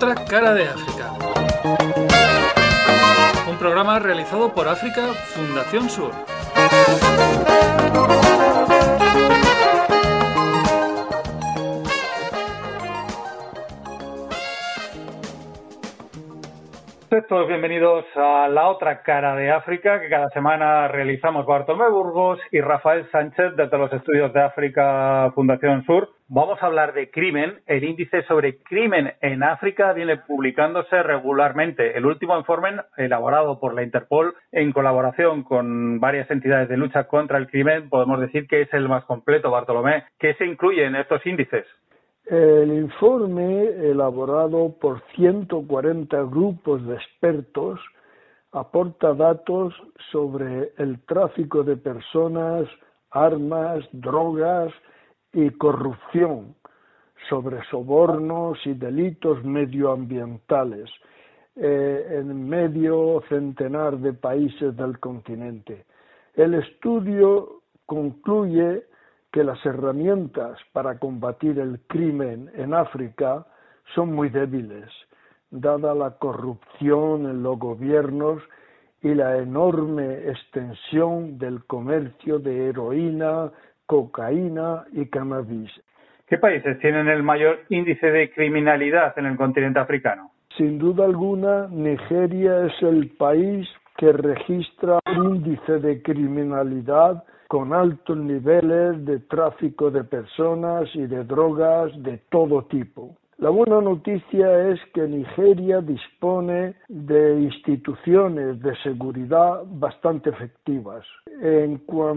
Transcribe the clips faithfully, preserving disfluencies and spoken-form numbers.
otra cara de África. Un programa realizado por África Fundación Sur. Todos bienvenidos a La Otra Cara de África, que cada semana realizamos Bartolomé Burgos y Rafael Sánchez desde los estudios de África Fundación Sur. Vamos a hablar de crimen. El índice sobre crimen en África viene publicándose regularmente. El último informe, elaborado por la Interpol en colaboración con varias entidades de lucha contra el crimen, podemos decir que es el más completo. Bartolomé, ¿qué se incluye en estos índices? El informe, elaborado por ciento cuarenta grupos de expertos, aporta datos sobre el tráfico de personas, armas, drogas y corrupción, sobre sobornos y delitos medioambientales eh, en medio centenar de países del continente. El estudio concluye que las herramientas para combatir el crimen en África son muy débiles, dada la corrupción en los gobiernos y la enorme extensión del comercio de heroína, cocaína y cannabis. ¿Qué países tienen el mayor índice de criminalidad en el continente africano? Sin duda alguna, Nigeria es el país que registra un índice de criminalidad con altos niveles de tráfico de personas y de drogas de todo tipo. La buena noticia es que Nigeria dispone de instituciones de seguridad bastante efectivas. En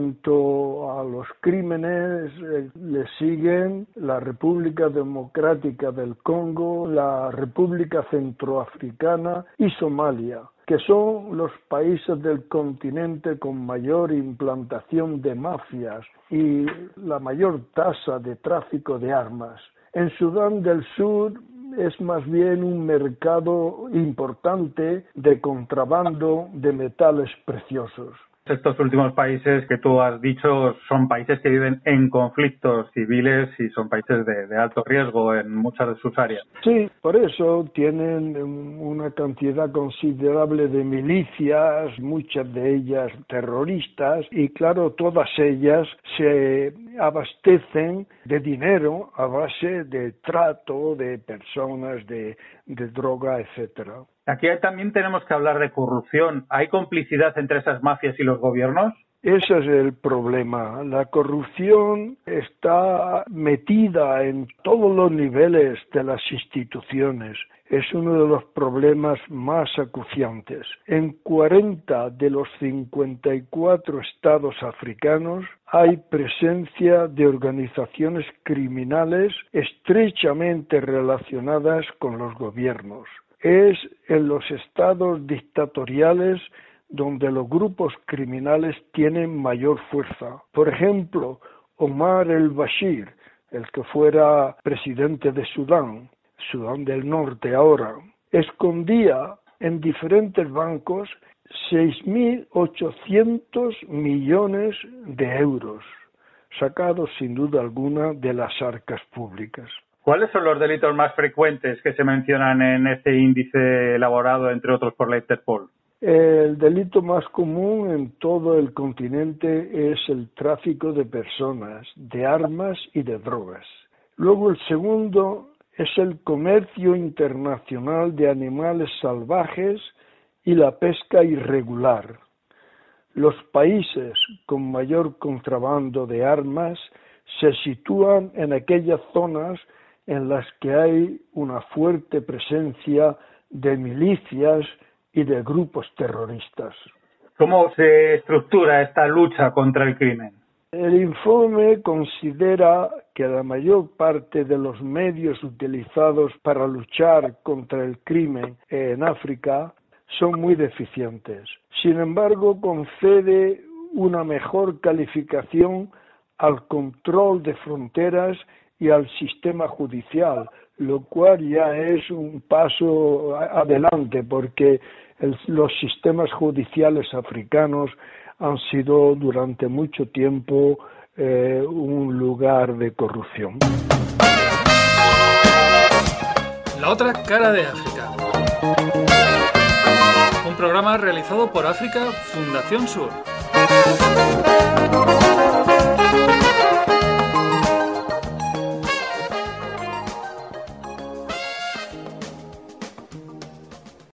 cuanto a los crímenes, eh, le siguen la República Democrática del Congo, la República Centroafricana y Somalia, que son los países del continente con mayor implantación de mafias y la mayor tasa de tráfico de armas. En Sudán del Sur es más bien un mercado importante de contrabando de metales preciosos. Estos últimos países que tú has dicho son países que viven en conflictos civiles y son países de, de alto riesgo en muchas de sus áreas. Sí, por eso tienen una cantidad considerable de milicias, muchas de ellas terroristas, y claro, todas ellas se abastecen de dinero a base de trato de personas, de, de droga, etcétera. Aquí también tenemos que hablar de corrupción. ¿Hay complicidad entre esas mafias y los gobiernos? Ese es el problema. La corrupción está metida en todos los niveles de las instituciones. Es uno de los problemas más acuciantes. En cuarenta de los cincuenta y cuatro estados africanos hay presencia de organizaciones criminales estrechamente relacionadas con los gobiernos. Es en los estados dictatoriales donde los grupos criminales tienen mayor fuerza. Por ejemplo, Omar el-Bashir, el que fuera presidente de Sudán, Sudán del Norte ahora, escondía en diferentes bancos seis mil ochocientos millones de euros, sacados sin duda alguna de las arcas públicas. ¿Cuáles son los delitos más frecuentes que se mencionan en este índice elaborado, entre otros, por la Interpol? El delito más común en todo el continente es el tráfico de personas, de armas y de drogas. Luego el segundo es el comercio internacional de animales salvajes y la pesca irregular. Los países con mayor contrabando de armas se sitúan en aquellas zonas en las que hay una fuerte presencia de milicias y de grupos terroristas. ¿Cómo se estructura esta lucha contra el crimen? El informe considera que la mayor parte de los medios utilizados para luchar contra el crimen en África son muy deficientes. Sin embargo, concede una mejor calificación al control de fronteras y al sistema judicial, lo cual ya es un paso adelante porque el, los sistemas judiciales africanos han sido durante mucho tiempo eh, un lugar de corrupción. La otra cara de África. Un programa realizado por África Fundación Sur.